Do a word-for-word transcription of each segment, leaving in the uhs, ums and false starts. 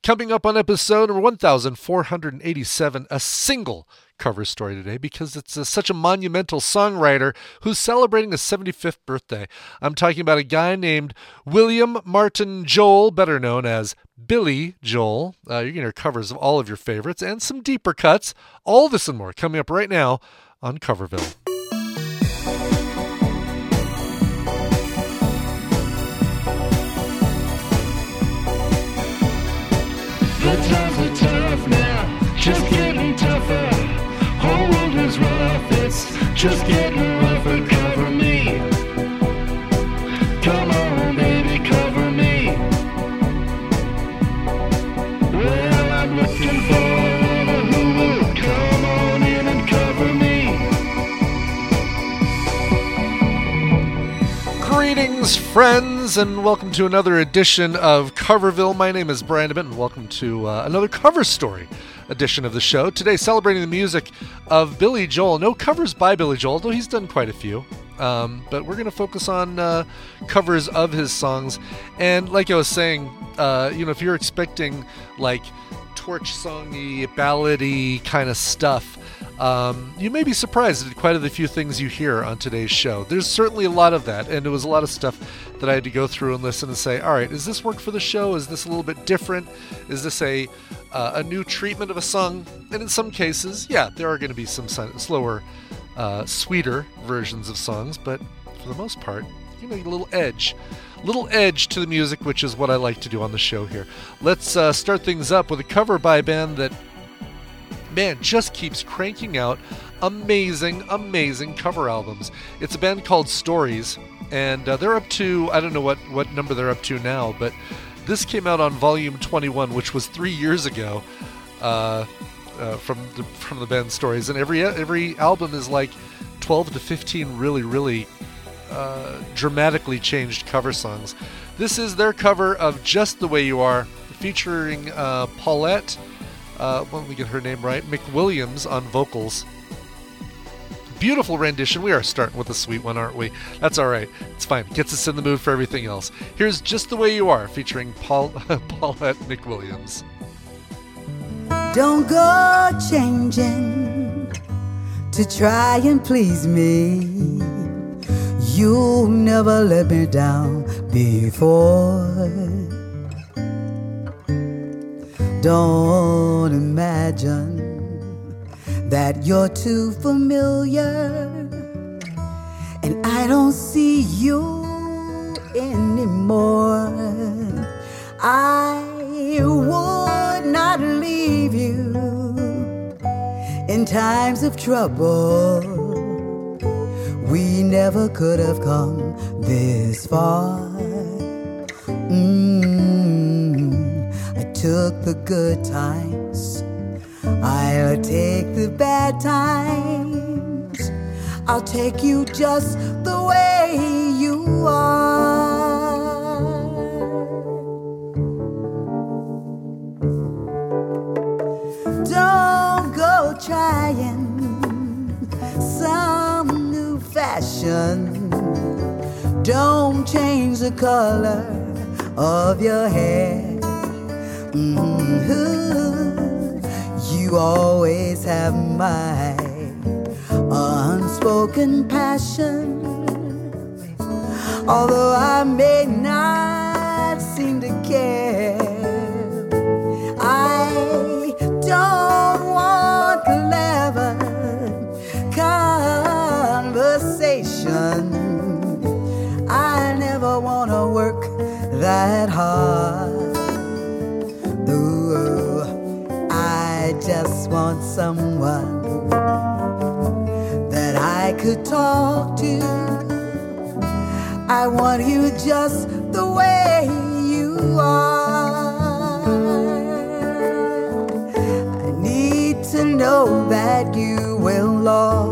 Coming up on episode number one thousand four hundred eighty-seven, a single cover story today because it's a, such a monumental songwriter who's celebrating his seventy-fifth birthday. I'm talking about a guy named William Martin Joel, better known as Billy Joel. Uh, you're going to hear covers of all of your favorites and some deeper cuts. All this and more coming up right now on Coverville. The times are tough now, just getting tougher. Whole world is rough, it's just getting rougher. Cover me, come on baby, cover me. Well, I'm looking for a who will come on in and cover me. Greetings, friends, and welcome to another edition of Coverville. My name is Brian Benton, and welcome to uh, another cover story edition of the show. Today, celebrating the music of Billy Joel. No covers by Billy Joel, though he's done quite a few. Um, but we're going to focus on uh, covers of his songs. And like I was saying, uh, you know, if you're expecting like torch songy, ballady kind of stuff, Um, you may be surprised at quite a few things you hear on today's show. There's certainly a lot of that, and it was a lot of stuff that I had to go through and listen and say, all right, does this work for the show? Is this a little bit different? Is this a uh, a new treatment of a song? And in some cases, yeah, there are going to be some slower, uh, sweeter versions of songs, but for the most part, you know, a little edge. Little edge to the music, which is what I like to do on the show here. Let's uh, start things up with a cover by a band that man just keeps cranking out amazing, amazing cover albums. It's a band called Stories, and uh, they're up to, I don't know what, what number they're up to now, but this came out on volume twenty-one, which was three years ago uh, uh, from the, from the band Stories, and every every album is like twelve to fifteen really, really uh, dramatically changed cover songs. This is their cover of Just the Way You Are, featuring uh, Paulette, Uh, let me get her name right, McWilliams on vocals. Beautiful rendition. We are starting with a sweet one, aren't we? That's all right. It's fine. Gets us in the mood for everything else. Here's Just the Way You Are, featuring Paul Paulette McWilliams. Don't go changing to try and please me. You've never let me down before. Don't imagine that you're too familiar and I don't see you anymore. I would not leave you in times of trouble. We never could have come this far. Mm. Took the good times, I'll take the bad times. I'll take you just the way you are. Don't go trying some new fashion. Don't change the color of your hair. Mm-hmm. You always have my unspoken passion. Although I may not seem to care, I don't want clever conversation. I never want to work that hard. I just want someone that I could talk to. I want you just the way you are. I need to know that you will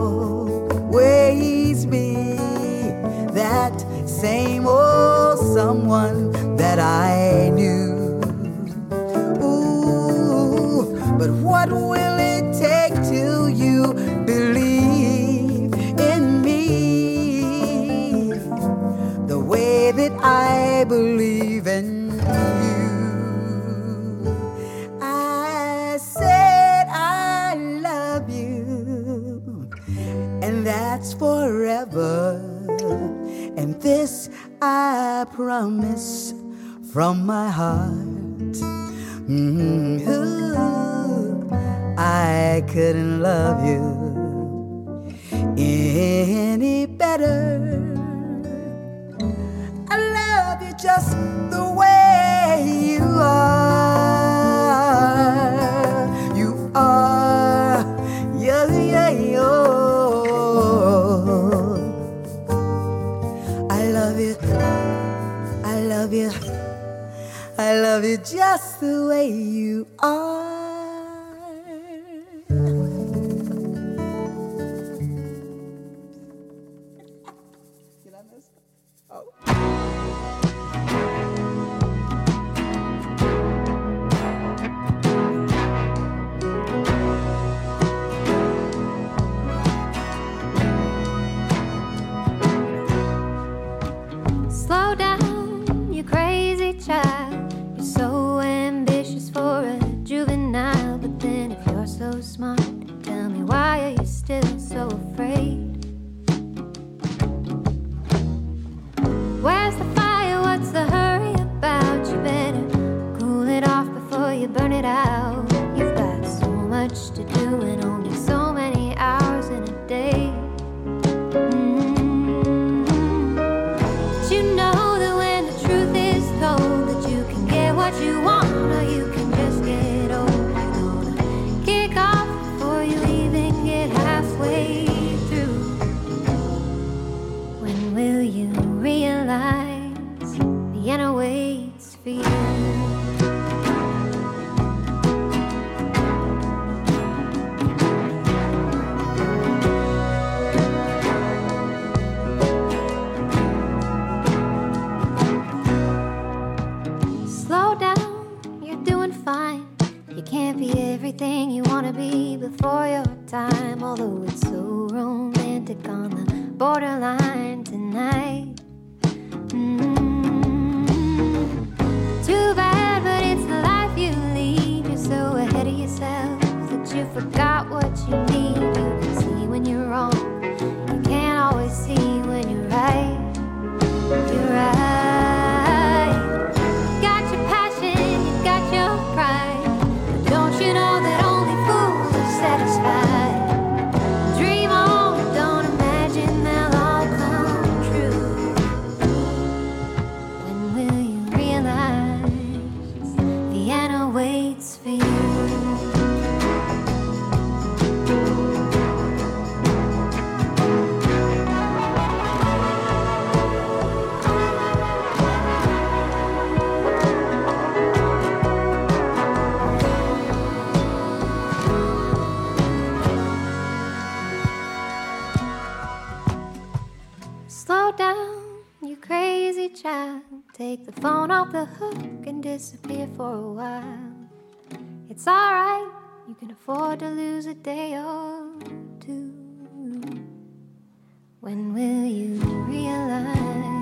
always be that same old someone that I knew. But what will it take till you believe in me the way that I believe in you? from my heart. Mm-hmm. Ooh, I couldn't love you any better. I love you just the way you are. You are, yeah, yeah, yeah. I love you, I love you, I love you just the way you are. Slow down, you crazy child. You're so ambitious for a juvenile. But then if you're so smart, tell me, why are you still so afraid? Where's the fire? What's the hurry about? You better cool it off before you burn it out. You've got so much to do and only so many hours in a day. What you want, or you can just get old. You're gonna kick off before you even get halfway through. When will you realize Vienna waits for you? Can't be everything you wanna be before your time. Although it's so romantic on the borderline tonight. Mm-hmm. Too bad, but it's the life you lead. You're so ahead of yourself that you forgot what you need. You can see when you're wrong, you can't always see when you're right. You're right. You got your passion, you got your pride. Don't you know that only fools are satisfied? Dream on, but don't imagine they'll all come true. When will you realize Vienna waits for you? Slow down, you crazy child. Take the phone off the hook and disappear for a while. It's alright, you can afford to lose a day or two. When will you realize?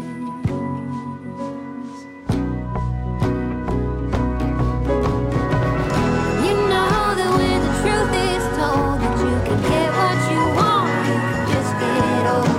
You know that when the truth is told, that you can get what you want, you can just get old.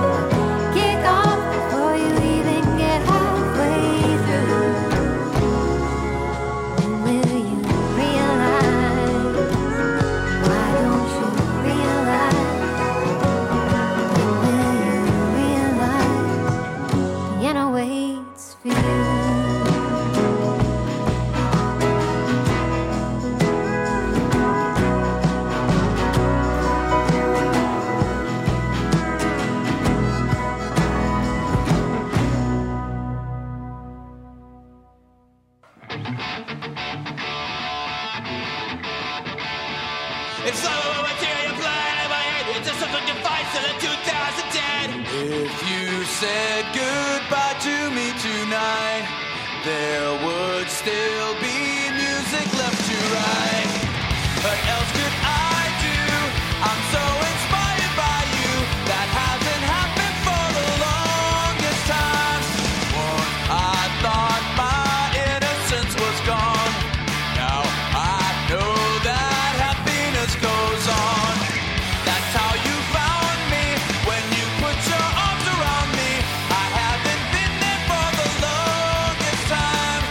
It's all over material plan in my head. It's just something device to the two thousand ten. If you said goodbye to me tonight, there would still be music left to write. What else could I do? I'm so inspired by you. That hasn't happened for the longest time. Once I thought my innocence was gone. Now I know that happiness goes on. That's how you found me when you put your arms around me. I haven't been there for the longest time.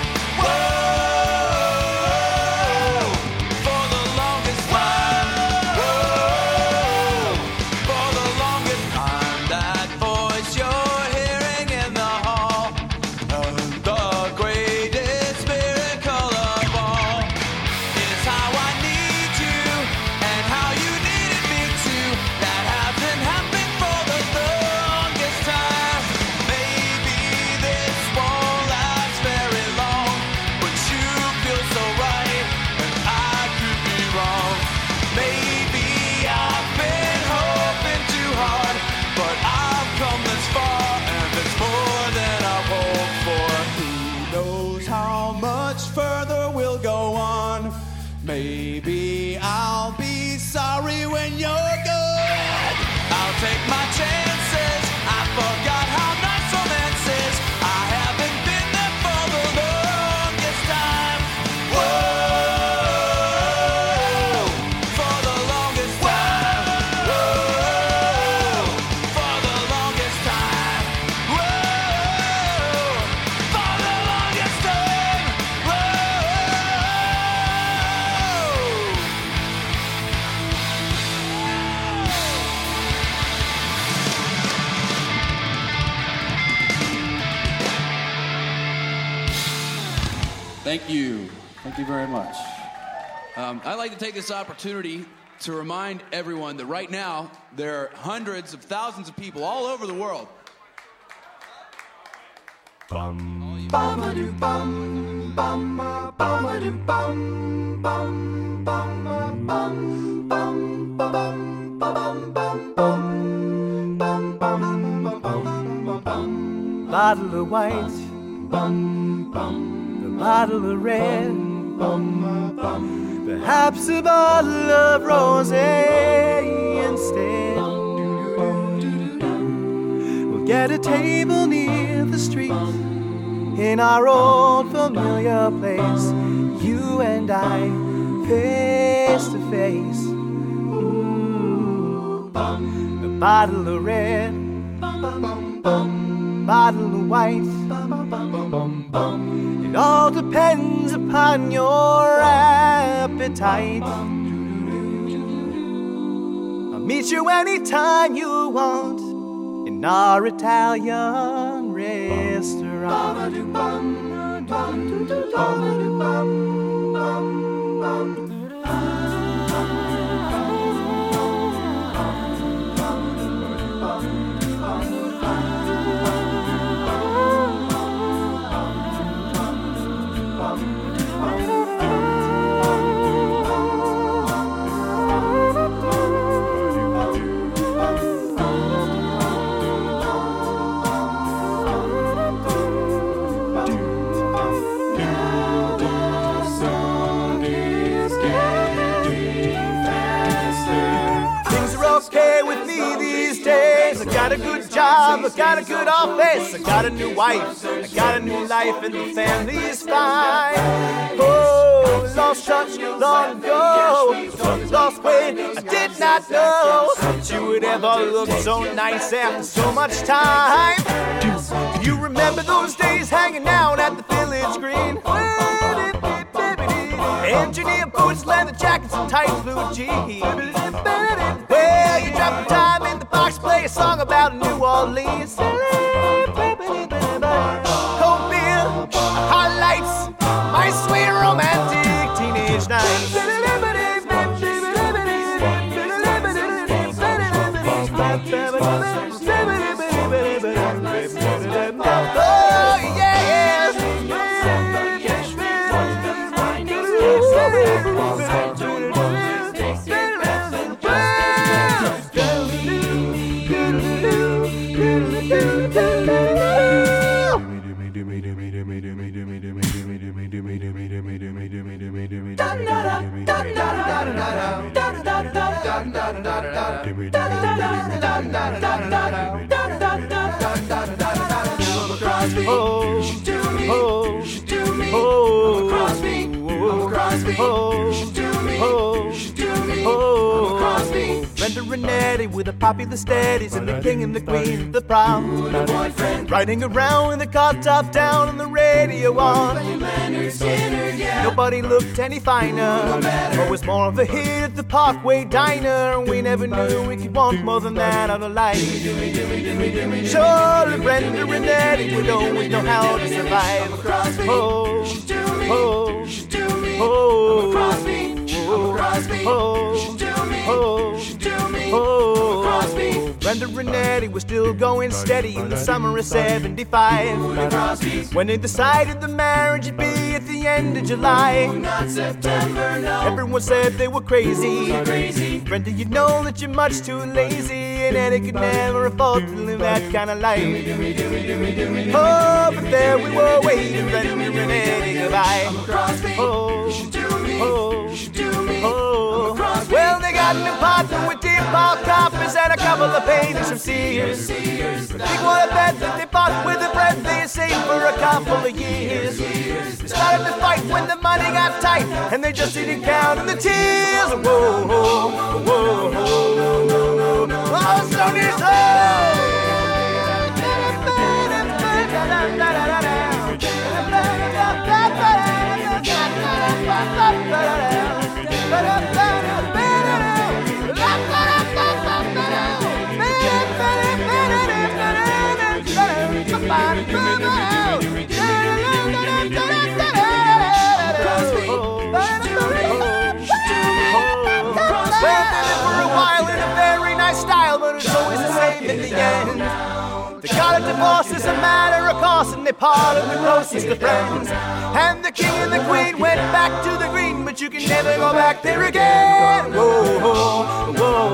will go on. Maybe I'll be sorry when you're gone. I'll take my chances. I forgot how nice romance is. I haven't been there for the longest time. Whoa, for the longest time. Whoa, for the longest time. Whoa, for the longest time. Thank you. Thank you very much. Um, I'd like to take this opportunity to remind everyone that right now there are hundreds of thousands of people all over the world. Bum, bum, bum, bum, bum, bum, bum, bum, bum, bum, bum, bum, bum, bum, bum, bum, bum, bum. Bottle of white, bum, bum. The bottle of red, bum, bum. Perhaps a bottle of rosé instead. We'll get a table near the street in our old familiar place. You and I, face to face. Mm. A bottle of red, bottle of white. It all depends upon your appetite. I'll meet you anytime you want in our Italian restaurant. I got a good job, I got a good office, I got a new wife, I got a new life, and the family's fine. Oh, lost touch long ago, lost weight, I did not know that you would ever look so nice after so much time. Do you remember those days hanging out at the Village Green? Engineer boots, leather jackets, and tight blue jeans. Well, you dropped the time in the box, play a song about New Orleans. Cold beer, highlights, my sweet romantic teenage nights. Oh, yeah. Oh, oh, Brenda Renetti with a popular steadies and the king and the queen of the prom. Riding around with the car top down and the radio on. Nobody looked any finer, or was more of a hit at the Parkway Diner. We never knew we could want more than that out of life. Surely Brenda Renetti would always know how to survive. Oh, oh, oh, oh, oh, oh. Brenda Renetti was still going steady in the summer of seventy-five. When they decided the marriage would be at the end of July. Not September, no. Everyone said they were crazy. crazy. Brenda, you know that you're much too lazy, and Eddie could never afford to live that kind of life. Oh, but there we were waiting, Brenda Renetti goodbye. Oh. oh, oh. Well, they got an apartment with deep park coppers and a couple of paintings from Sears. Big one bed that they bought with the bread they saved for a couple of years. They started to fight when the money got tight, and they just didn't count in the tears. Whoa, whoa, whoa, whoa, whoa. Oh, Stoney's in the end. They got a divorce as a matter of course, and they parted the closest of friends. And the king and the queen went back to the green, but you can never go back there again. Whoa, whoa,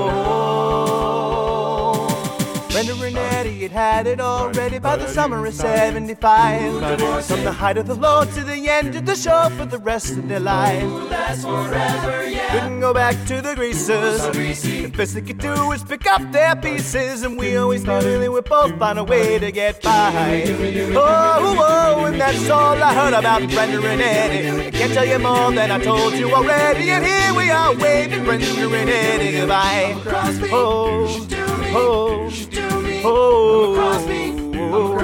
whoa. Brenda and Eddie had had it already by the summer of seventy-five. From the height of the Lord to the end of the show for the rest of their life. Couldn't go back to the greasers. The best they could do was pick up their pieces, and we always thought they would both find a way to get by. Oh, oh, and that's all I heard about Brenda and Eddie. I can't tell you more than I told you already, and here we are waving Brenda and Eddie goodbye. Oh, oh, oh, oh, oh,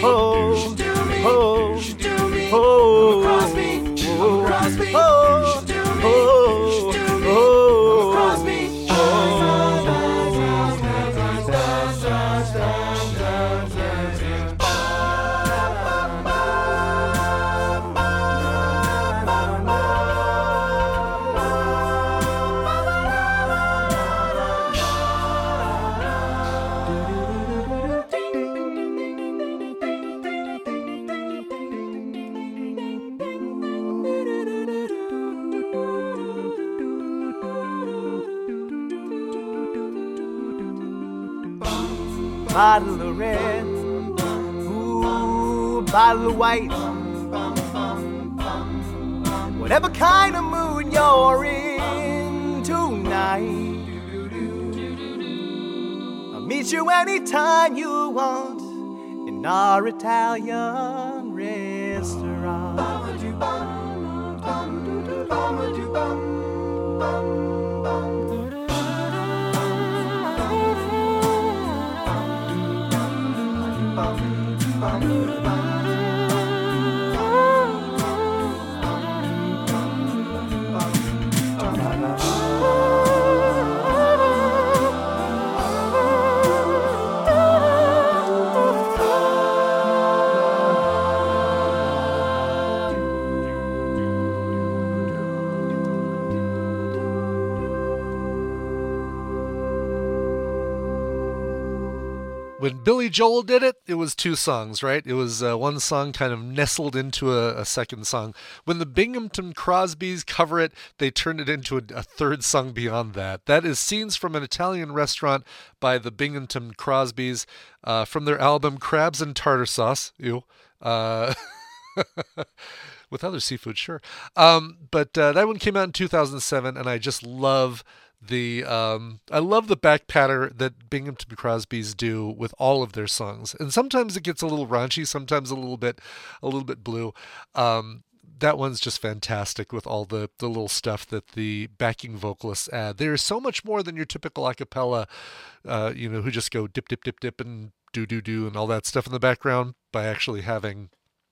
bottle of red, ooh, bottle of white. Whatever kind of mood you're in tonight, I'll meet you anytime you want in our Italian restaurant. When Billy Joel did it, it was two songs, right? It was uh, one song kind of nestled into a, a second song. When the Binghamton Crosbys cover it, they turn it into a, a third song beyond that. That is Scenes from an Italian Restaurant by the Binghamton Crosbys uh, from their album Crabs and Tartar Sauce. Ew. Uh, with other seafood, sure. Um, but uh, that one came out in two thousand seven, and I just love the um I love the back patter that Binghamton Crosbys do with all of their songs. And sometimes it gets a little raunchy, sometimes a little bit a little bit blue. Um that one's just fantastic with all the the little stuff that the backing vocalists add. There's so much more than your typical a cappella uh you know who just go dip dip dip dip and do do do and all that stuff in the background, by actually having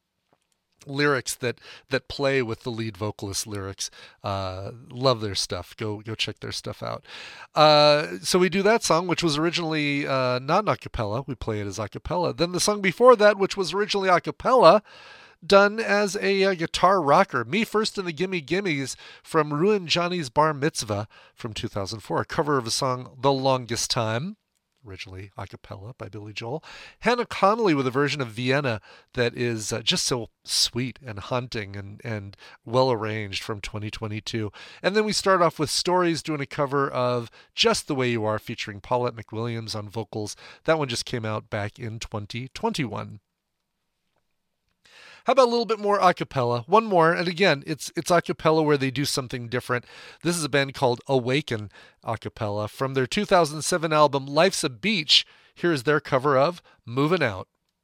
lyrics that that play with the lead vocalist lyrics. Uh love their stuff. Go go check their stuff out. Uh so we do that song, which was originally uh not an a cappella. We play it as a cappella. Then the song before that, which was originally a cappella, done as a, a guitar rocker, Me First and the Gimme Gimmes from Ruin Johnny's Bar Mitzvah from two thousand four, a cover of a song The Longest Time, originally a cappella by Billy Joel. Hannah Connolly with a version of Vienna that is uh, just so sweet and haunting and, and well arranged from twenty twenty-two. And then we start off with Stories doing a cover of Just the Way You Are featuring Paulette McWilliams on vocals. That one just came out back in twenty twenty-one. How about a little bit more a cappella? One more, and again, it's it's a cappella where they do something different. This is a band called Awaken a cappella from their two thousand seven album Life's a Beach. Here's their cover of Moving Out.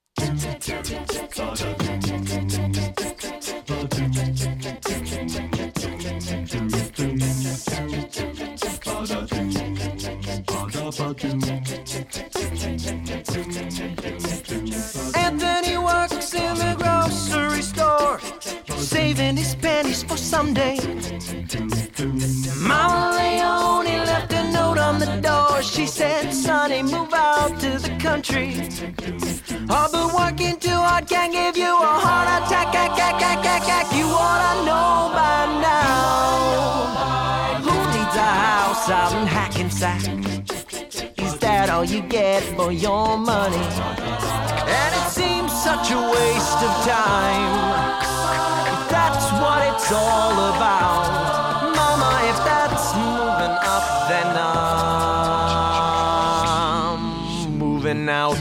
Anthony works in the grocery store, saving his pennies for someday. Mama Leone left a note on the door. She said, "Sonny, move out to the country. I've been working too hard, can't give you a heart attack. Ack, ack, ack, ack, ack. You oughta know by now. Who needs a house out in Hackensack? Is that all you get for your money? And it seems such a waste of time. If that's what it's all about, Mama, if that's moving up, then I'm moving out.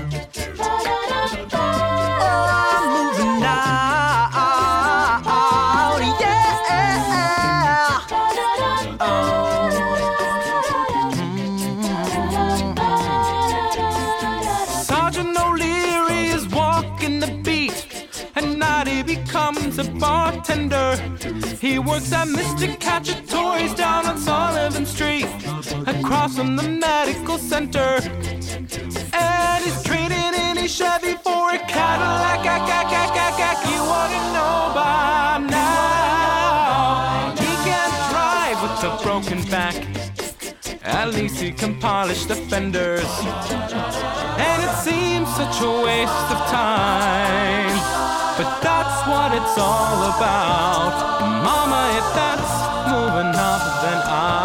Becomes a bartender. He works at Mister Cacciatore's down on Sullivan Street, across from the medical center. And he's trading in his Chevy for a Cadillac. Ack, ack, ack, ack, ack. You ought to know by now. He can't drive with a broken back. At least he can polish the fenders. And it seems such a waste of time, but that's what it's all about. Mama, if that's moving up, then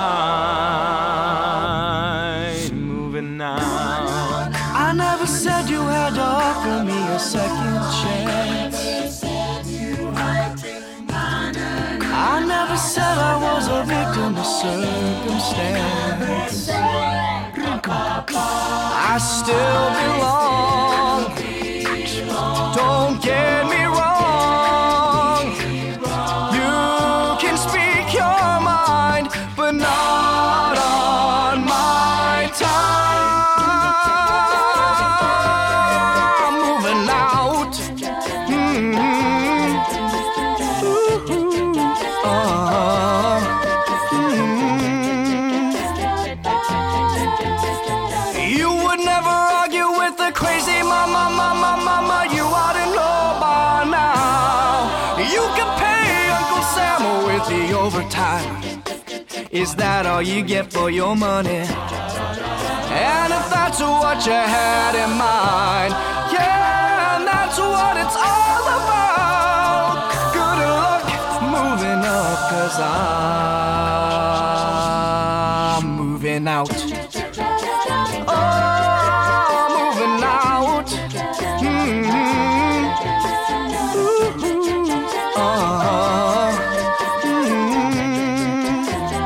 I'm moving out. I never said you had to offer me a second chance. I never said I was a victim of circumstance. I still belong. Don't get me wrong. You can speak your mind, but not on my time. I'm moving out. Mm-hmm. Ooh, uh, mm-hmm. You would never argue with the crazy mama, mama, mama. You ought to know by now. You can pay Uncle Sam with the overtime. Is that all you get for your money? And if that's what you had in mind, yeah, and that's what it's all about. Good luck moving up, 'cause I'm moving out. Oh, moving out. Mm-hmm. Ooh, uh-huh. Mm-hmm.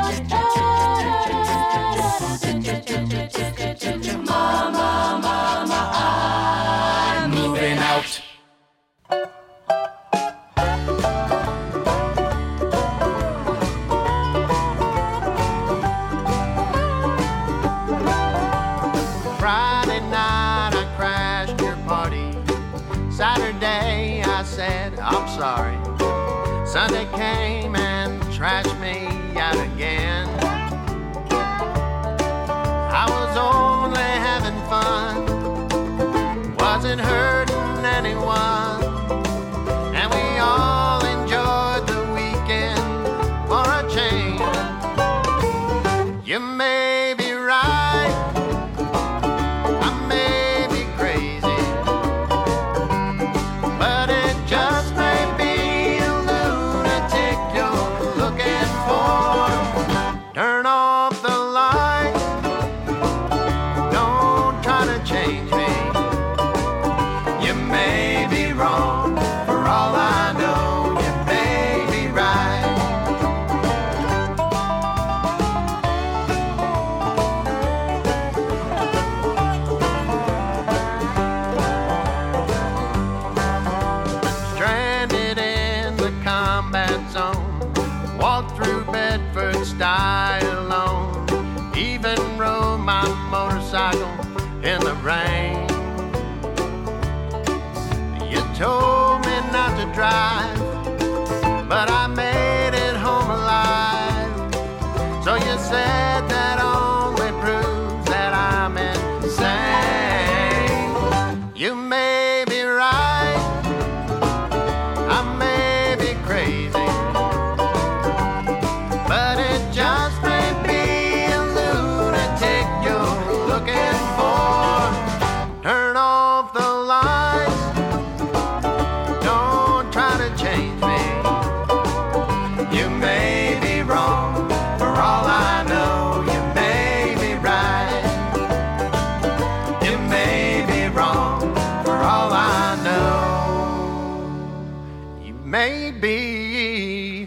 Mama, mama, I'm moving out. Friday night I crashed your party. Saturday I said I'm sorry. Sunday came and trashed me out again. I was only having fun, wasn't hurting anyone, and we all enjoyed the weekend for a change. You may be right, I may be crazy, but it just may be a lunatic you're looking for. Didn't die alone, even rode my motorcycle in the rain. You told me not to drive, but I made it home alive. So you said that only proves that I'm insane. You may be right, I may be crazy, but it just may be a lunatic you're looking for. Turn off the lights, don't try to change me. You may be wrong, for all I know. You may be right, you may be wrong, for all I know. You may be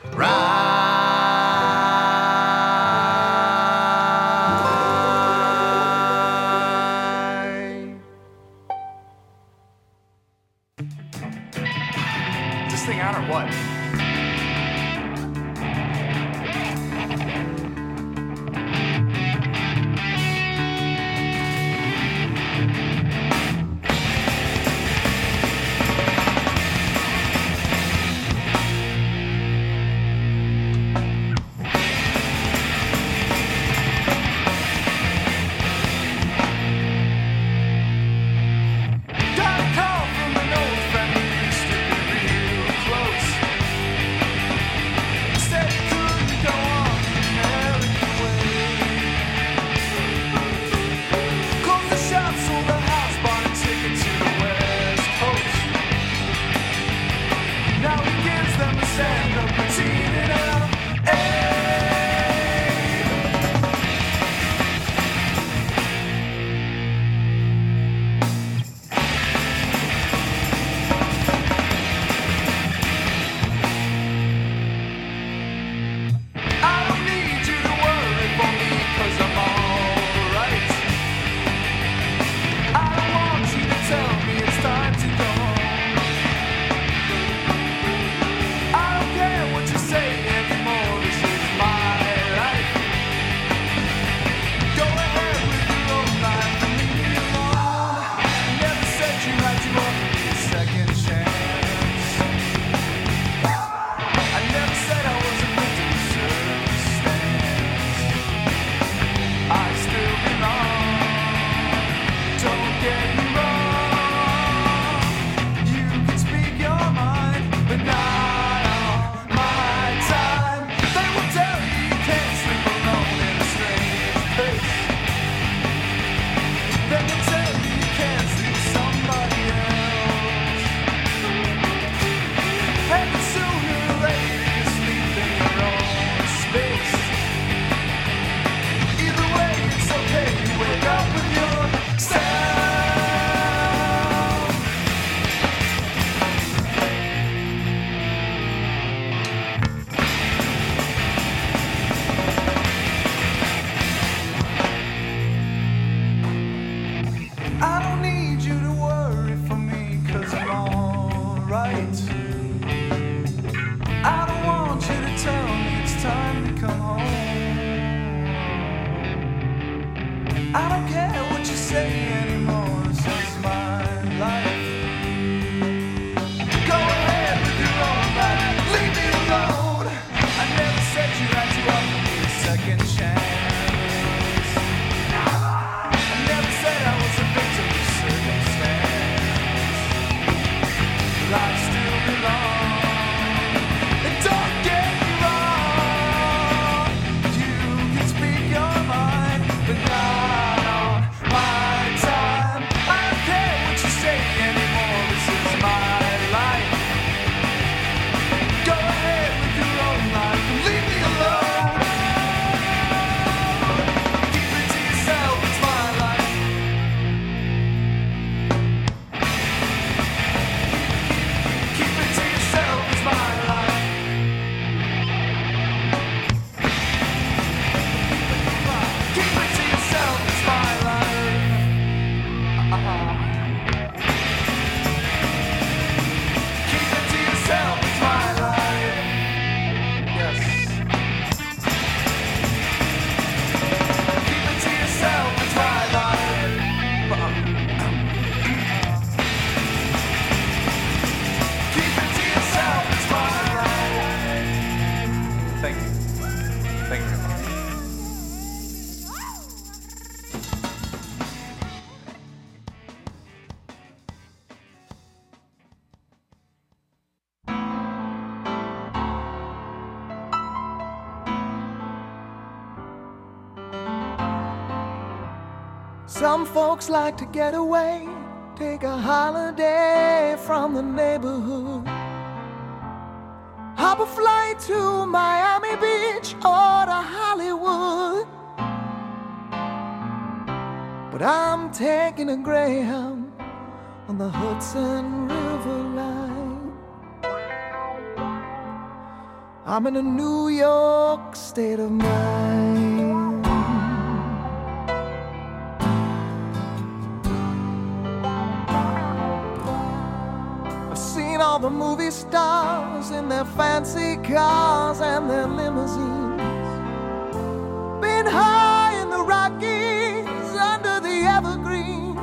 right. Is this thing on or what? Got a call from an old friend who used to be real close. Said he couldn't go on the American way. Closed the shop, sold the house, bought a ticket to the West Coast. Now he gives them a stand-up routine in L A. I don't need you to worry for me, 'cause I'm alright. I don't want you to tell me it's time to go home. I don't care what you say anymore, this is my life. Go ahead with your own life and leave me alone. Never said you had to offer me a second chance. I never said I was a victim of circumstance. I still belong, don't get me wrong. You can speak your mind, but not on my time. They will tell you you can't sleep alone in a strange place. They will tell you you can't sleep with somebody else. And sooner or later you sleep in your own space. Either way, it's okay, you wake up with yourself. I don't need you to worry for me, 'cause I'm alright. I don't want you to tell me it's time to come home. I don't care what you say anymore, this is my life. Go ahead with your own life, leave me alone. I never said you had to offer me a second chance. I never said I was a victim of circumstance. But I still belong. And don't get me wrong, you can speak your mind, but not on my time. I don't care what you say anymore, this is my life. Go ahead with your own life and leave me alone. Thank you. Thank you very much. Some folks like to get away, take a holiday from the neighborhood. Hop a flight to Miami Beach or to Hollywood. But I'm taking a Greyhound on the Hudson River line. I'm in a New York state of mind. All the movie stars in their fancy cars and their limousines, been high in the Rockies under the evergreens.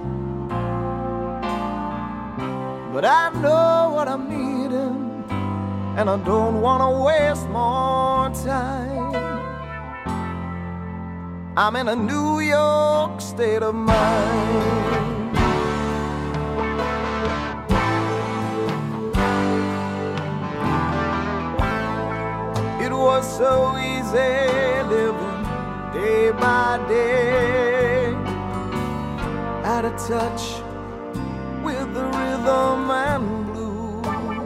But I know what I'm needing, and I don't want to waste more time. I'm in a New York state of mind. It was so easy living day by day, out of touch with the rhythm and blues.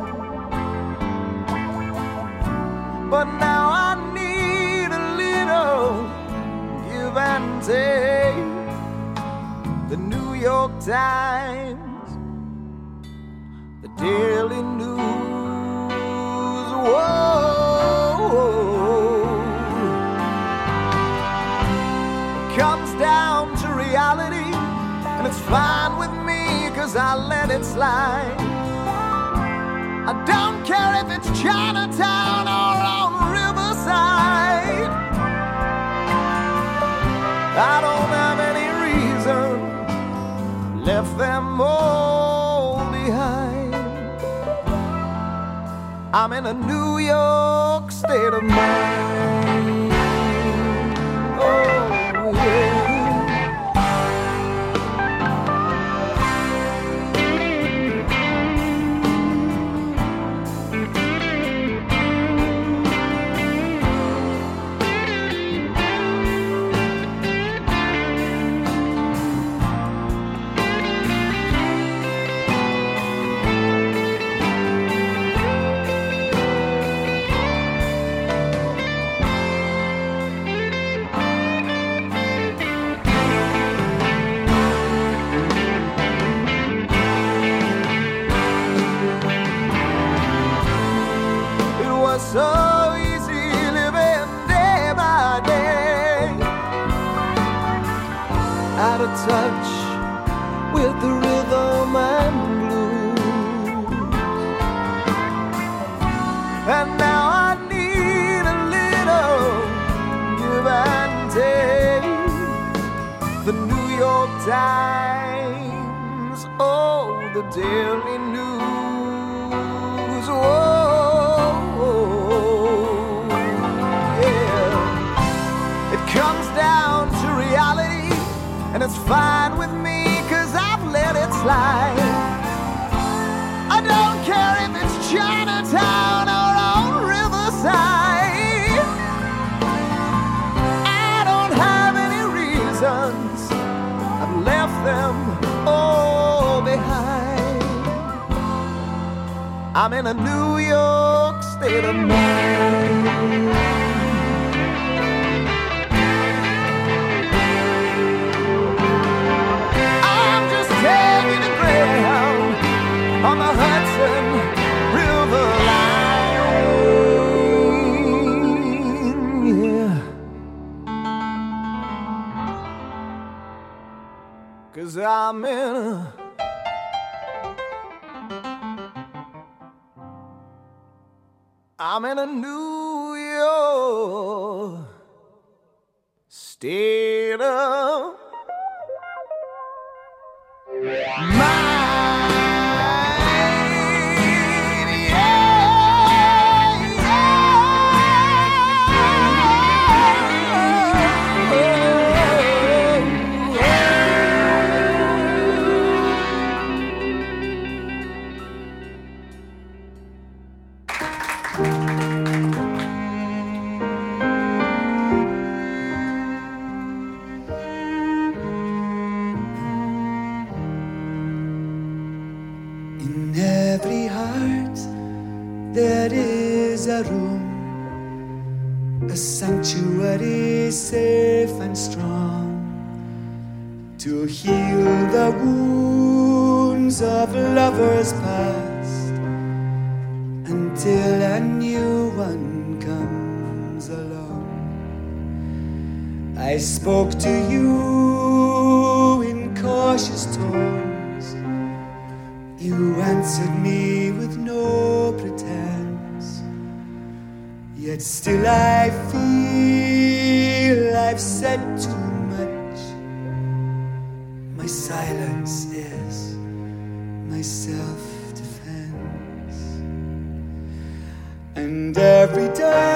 But now I need a little give and take. The New York Times, the Daily News, whoa. Comes down to reality, and it's fine with me, cause I let it slide. I don't care if it's Chinatown or on Riverside. I don't have any reason, left them all behind. I'm in a New York state of mind. Oh. So easy living day by day, out of touch with the rhythm and blues. And now I need a little give and take. The New York Times, oh, the Daily News, whoa. Comes down to reality, and it's fine with me, cause I've let it slide. I don't care if it's Chinatown or on Riverside. I don't have any reasons, I've left them all behind. I'm in a New York state of mind. On the Hudson River line, yeah. Cause I'm in a I'm in a New York state of mind. a sanctuary safe and strong to heal the wounds of lovers past until a new one comes along. I spoke to you in cautious tones. You answered me with no pretense. Yet still I feel I've said too much. My silence is my self-defense. And every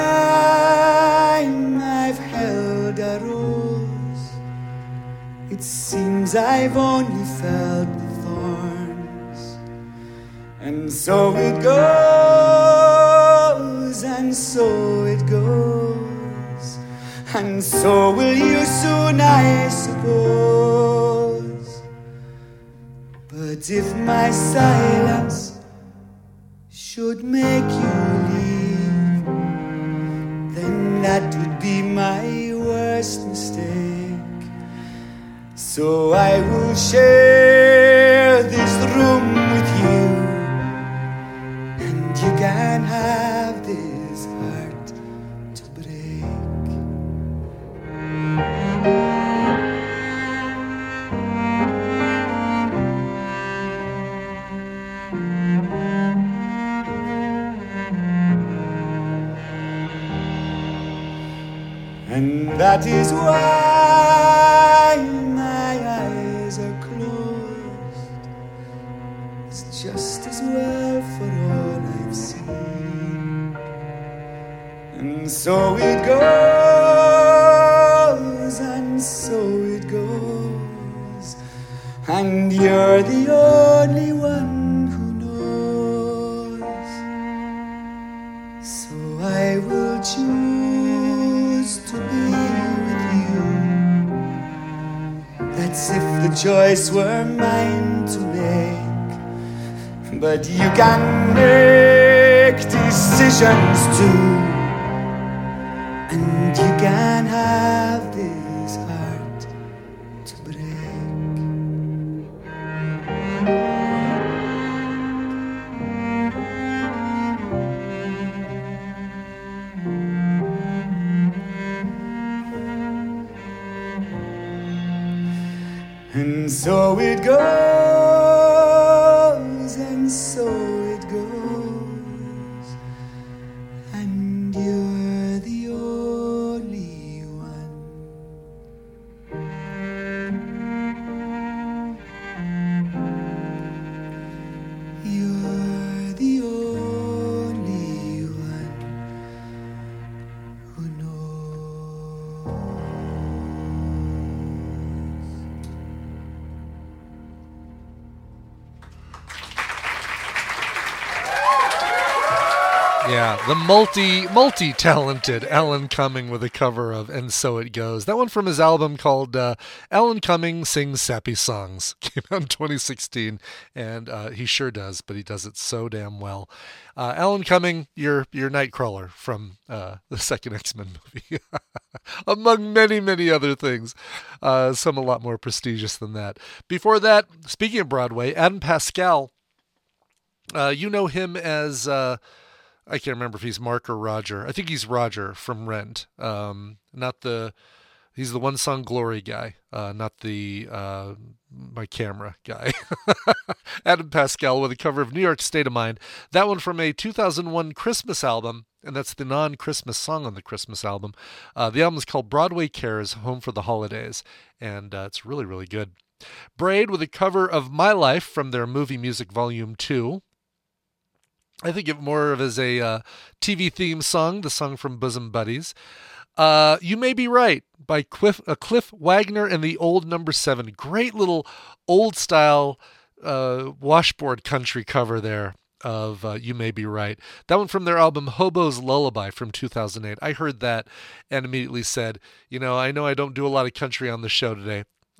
time I've held a rose, it seems I've only felt the thorns. And so it goes, and so it goes, and so will you soon, I suppose. But if my silence should make you leave, then that would be my worst mistake. So I will share this room with you, and you can have this heart to break. And that is why my eyes are closed. It's just as well for all I've seen. And so it goes, and so it goes, and you're the only one who knows. So I will choose to be with you. That's if the choice were mine to make. But you can make decisions too, and you can have this heart to break. And so it goes, and so it goes, and you're the only one. You're the only one who knows. Yeah, the multi, multi-talented Alan Cumming with a cover of And So It Goes. That one from his album called uh, Alan Cumming Sings Sappy Songs. Came out in twenty sixteen, and uh, he sure does, but he does it so damn well. Uh, Alan Cumming, your your Nightcrawler from uh, the second X-Men movie, among many, many other things. Uh, some a lot more prestigious than that. Before that, speaking of Broadway, Adam Pascal, uh, you know him as... Uh, I can't remember if he's Mark or Roger. I think he's Roger from Rent. Um, not the, he's the one song Glory guy, uh, not the uh, My Camera guy. Adam Pascal with a cover of New York State of Mind. That one from a two thousand one Christmas album, and that's the non-Christmas song on the Christmas album. Uh, the album is called Broadway Cares, Home for the Holidays, and uh, it's really, really good. Braid with a cover of My Life from their Movie Music Volume two. I think of more of as a uh, T V theme song, the song from Bosom Buddies. Uh, You May Be Right by Cliff, uh, Cliff Wagner and the Old Number Seven. Great little old-style uh, washboard country cover there of uh, You May Be Right. That one from their album Hobo's Lullaby from two thousand eight. I heard that and immediately said, you know, I know I don't do a lot of country on the show today.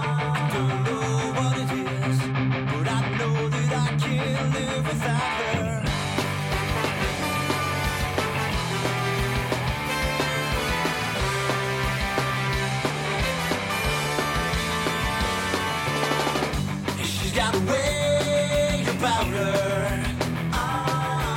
I don't know what it is, but I know that I can't live without her. She's got a way about her.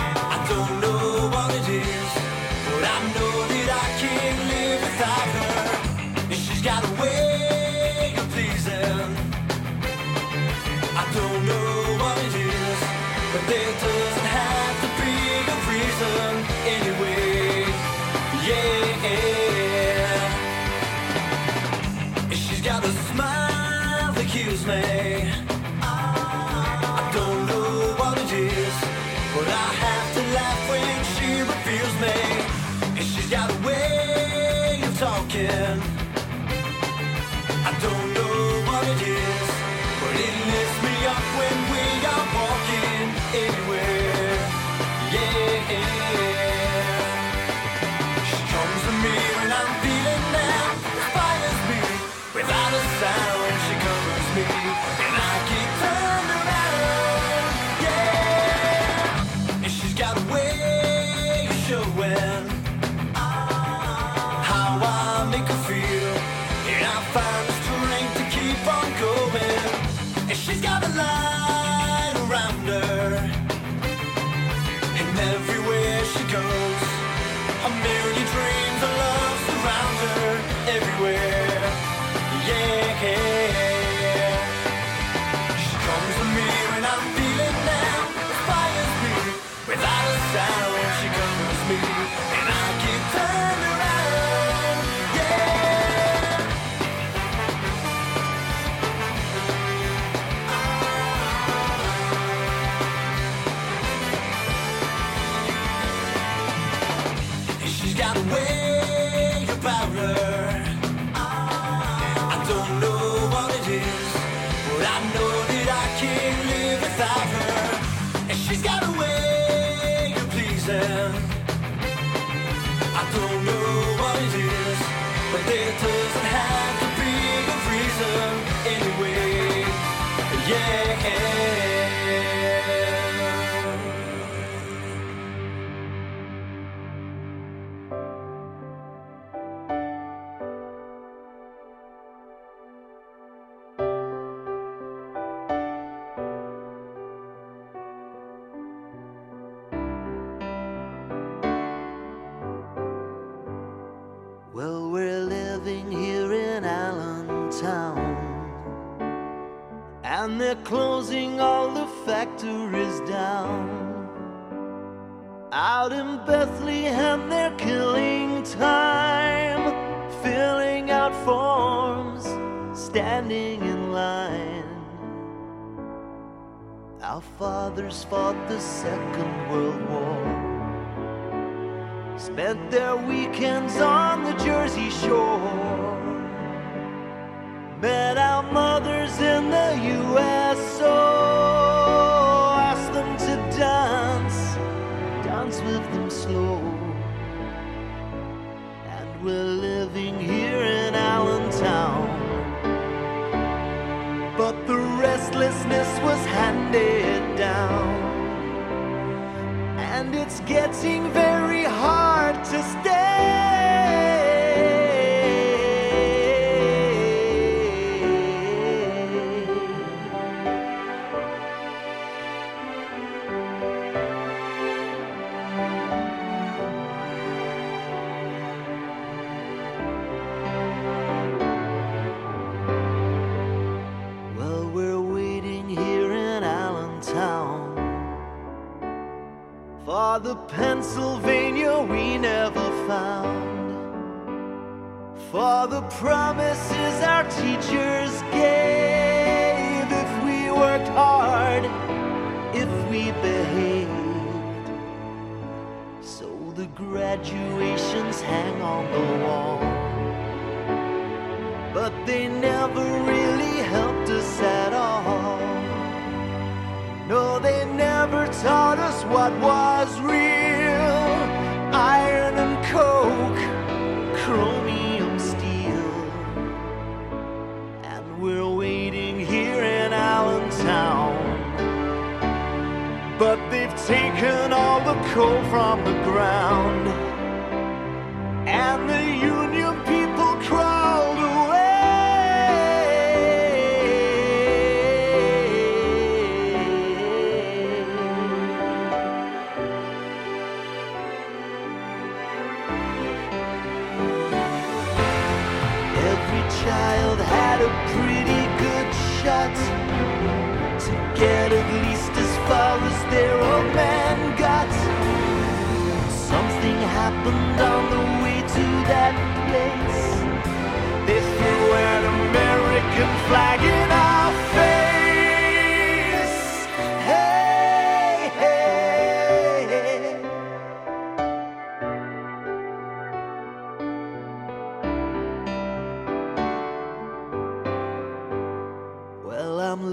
but there doesn't have to be a reason anyway. Yeah, she's got a smile that kills me. I don't know what it is, but I have to laugh when she reveals me. And she's got a way of talking. I don't know what it is, but it lifts me up when we are walking anywhere. Yeah, she comes to me when I'm feeling down, inspires me without a sound. She covers me and I get turned around. Yeah, and she's got a way of showing how I make her feel, and I find the strength to keep on going. And she's got a light around her, and everywhere she goes, a million dreams of love surround her everywhere. Yeah, she comes to me when I'm feeling down, inspires me without a sound. She covers me and I get turned around. Yeah. And she's got a way about her. I don't know what it is, but I know that I can't live without her. And she's got a way of pleasing. I don't know what it is, but there doesn't have to be a reason anyway. Yeah. Well, we're living here in Allentown, and they're closing all the factories down. Out in Bethlehem, they're killing time, filling out forms, standing in line. Our fathers fought the Second World War, spent their weekends on the Jersey Shore, met our mothers in the U S O, asked them to dance, dance with them slow. And we're living here in Allentown, but the restlessness was handed down, and it's getting very hard to stay. Well, we're waiting here in Allentown for the Pennsylvania we never found, for the promises our teachers gave. If we worked hard, if we behaved, so the graduations hang on the wall, but they never really helped us at all. No, they never taught us what was real. Iron and coke, chromium steel. And we're waiting here in Allentown, but they've taken all the coal from the ground, and the union people crawled away. Child had a pretty good shot to get at least as far as their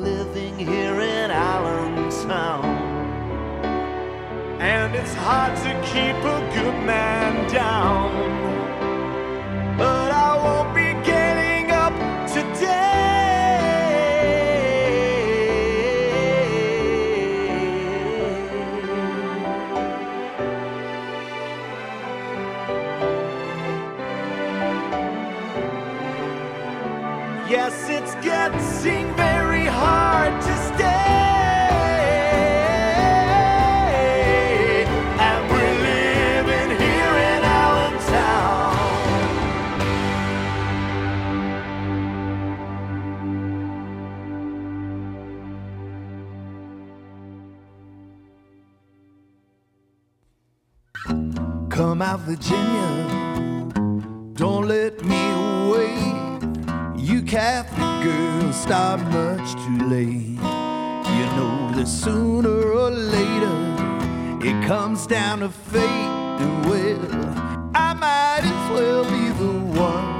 living here in Allentown. And it's hard to keep a good man down, but I won't be getting up today. Yes, it's getting very hard to stay. And we're living here in Allentown. Come out, Virginia, don't let me wait. You Catholic girls start much too late. You know that sooner or later it comes down to fate. And well, I might as well be the one.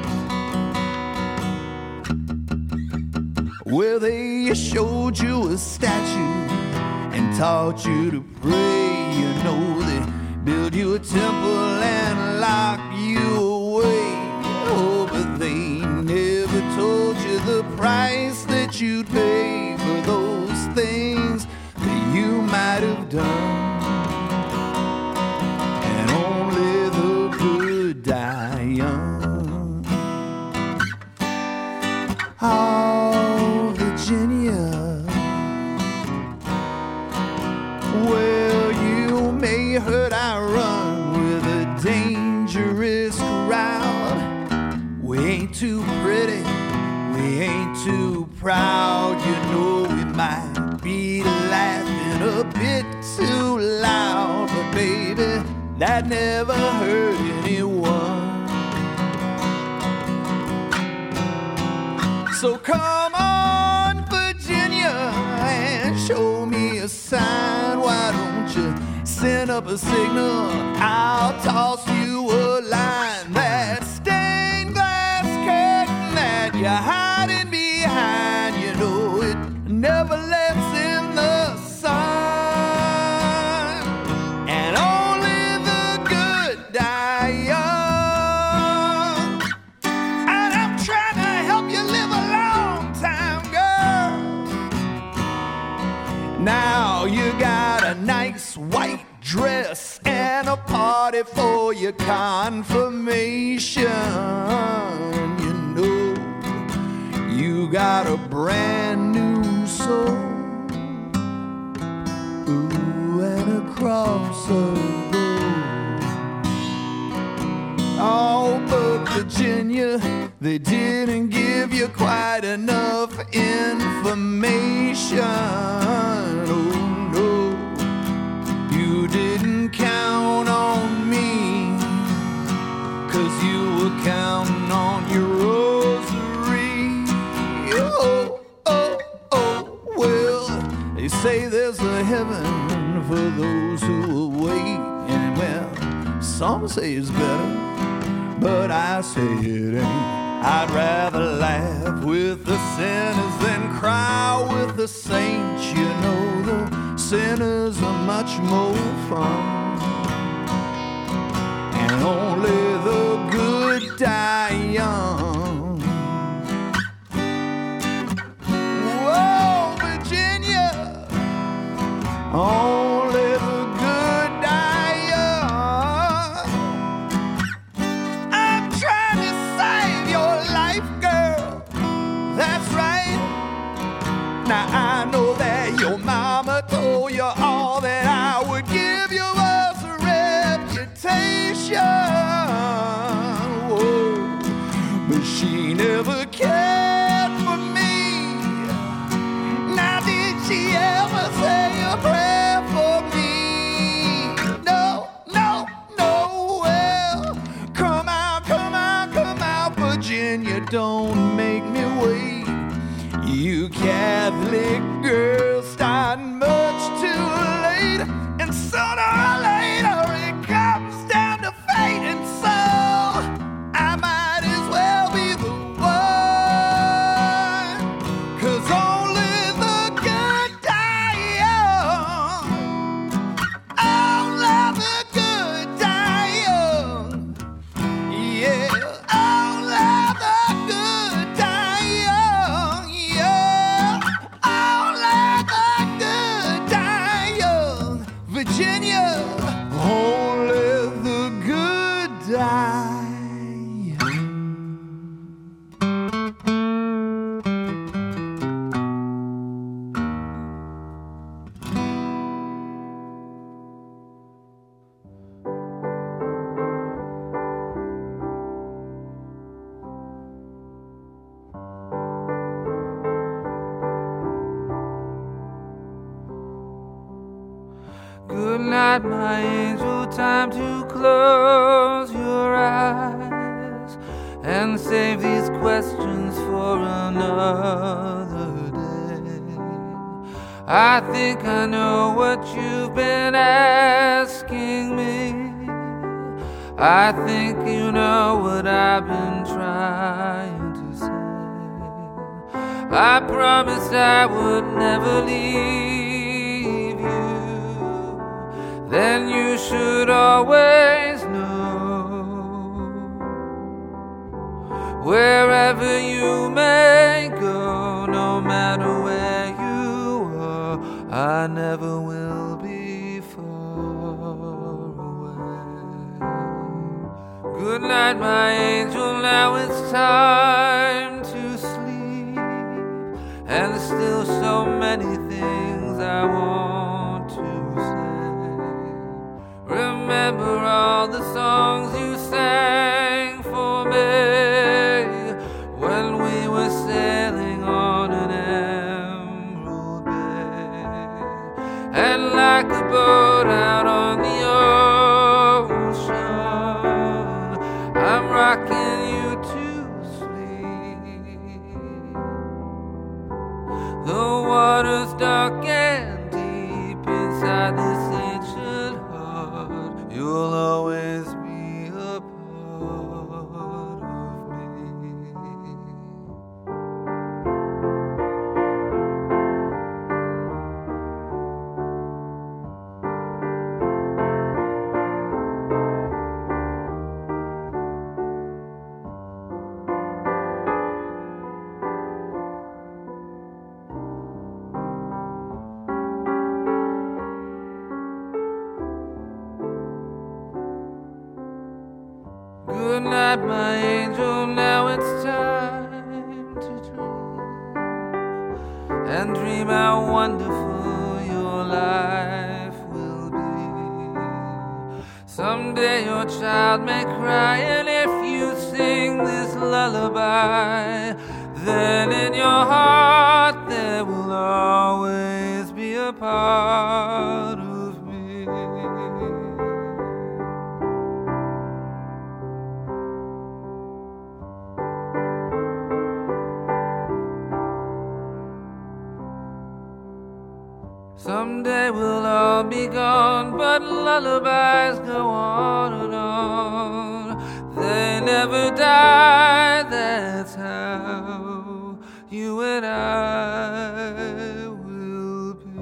Well, they showed you a statue and taught you to pray. You know they build you a temple and lock you away. Oh, but they never told you the price that you'd pay for those things that you might have done. And only the good die young. Oh, Virginia, well, you may heard I run with a dangerous crowd. We ain't too pretty, we ain't too proud. You know we might be laughing a bit too loud, but baby, that never hurt anyone. So come on, Virginia, and show me a sign. Why don't you send up a signal? I'll toss you a line. That stained glass curtain that you're hiding behind, you know it never lets in the sun. And only the good die young. And I'm trying to help you live a long time, girl. Now you got a nice white dress and a party for your confirmation. You know you got a brand new soul. Ooh, and a cross of gold. Oh, but Virginia, they didn't give you quite enough information. Oh no, you didn't count on me, 'cause you were counting on your rosary. Oh, oh, oh, well, they say there's a heaven for those who will wait. And well, some say it's better, but I say it ain't. I'd rather laugh with the sinners than cry with the saints. You know the sinners are much more fun. And only the good die young. Whoa, Virginia, only the good die young. I'm trying to save your life, girl. That's right. Now I know that your mama told you all that I would give you was a reputation. Whoa. But she never cared for me. Now did she ever say a prayer for me? No, no, no. Well, come out, come out, come out, Virginia, don't make me wait. You Catholic girls starting much too Good night, my angel, time to close your eyes and save these questions for another day. I think I know what you've been asking me. I think you know what I've been trying to say. I promised I would never leave you. Then you should always know, wherever you may go, no matter where you are, I never will be far away. Good night, my angel, now it's time to sleep, and there's still so many things I want to say. Remember all the songs you sang for me when we were sailing on an emerald bay, and like a boat out on the ocean, I'm rocking you to sleep. The water's dark and deep inside this ancient heart. You'll always be a part of me. Good night, my angel, now it's time to dream, and dream how wonderful your life will be. Someday your child may cry, and if you sing this lullaby, then in your heart there will always be a part of me. Someday we'll all be gone, but lullabies go on and on. They never die, that's how you and I will be.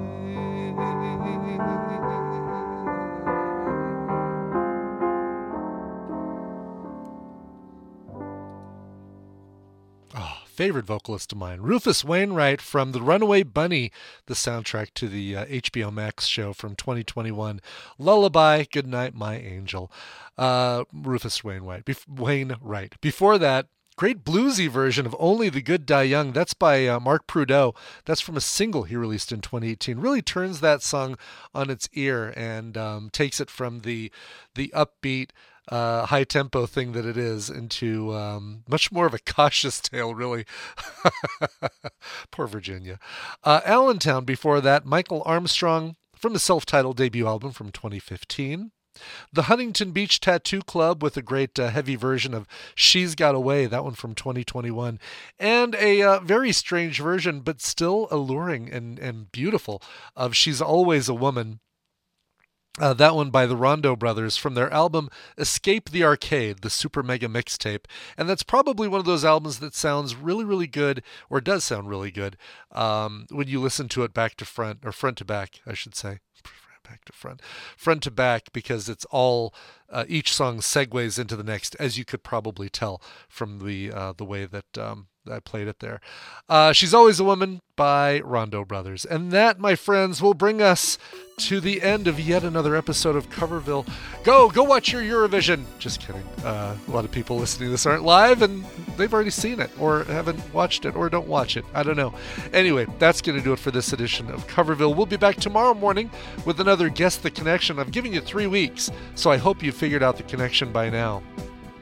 Favorite vocalist of mine, Rufus Wainwright from The Runaway Bunny, the soundtrack to the uh, H B O Max show from twenty twenty-one. Lullaby, Good Night, My Angel. Uh, Rufus Wainwright. Bef- Wainwright. Before that, great bluesy version of Only the Good Die Young. That's by uh, Mark Prudhoe. That's from a single he released in twenty eighteen. Really turns that song on its ear and um, takes it from the the upbeat, Uh, high tempo thing that it is into um, much more of a cautious tale, really. Poor Virginia. Uh, Allentown before that, Michael Armstrong from the self-titled debut album from twenty fifteen. The Huntington Beach Tattoo Club with a great uh, heavy version of She's Got Away, that one from twenty twenty-one. And a uh, very strange version, but still alluring and, and beautiful, of She's Always a Woman. Uh, that one by the Rondo Brothers from their album Escape the Arcade, the Super Mega Mixtape. And that's probably one of those albums that sounds really, really good, or does sound really good, um, when you listen to it back to front, or front to back, I should say. Back to front, front to back, because it's all, uh, each song segues into the next, as you could probably tell from the uh, the way that um, I played it there. Uh, She's Always a Woman by Rondo Brothers. And that, my friends, will bring us to the end of yet another episode of Coverville. Go, go watch your Eurovision. Just kidding. Uh, a lot of people listening to this aren't live, and they've already seen it, or haven't watched it, or don't watch it. I don't know. Anyway, that's going to do it for this edition of Coverville. We'll be back tomorrow morning with another Guess the Connection. I'm giving you three weeks, so I hope you figured out the connection by now.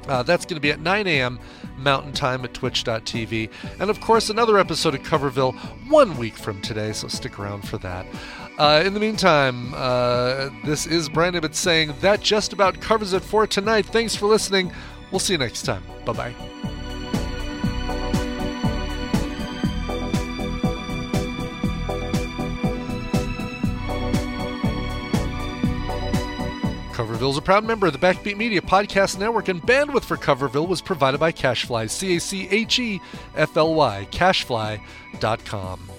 Uh, that's going to be at nine a.m. Mountain Time at twitch dot t v. And of course, another episode of Coverville one week from today, so stick around for that. Uh, in the meantime, uh, this is Brian Ibbott saying that just about covers it for tonight. Thanks for listening. We'll see you next time. Bye-bye. Coverville is a proud member of the Backbeat Media Podcast Network, and bandwidth for Coverville was provided by Cachefly, C A C H E F L Y, cachefly dot com.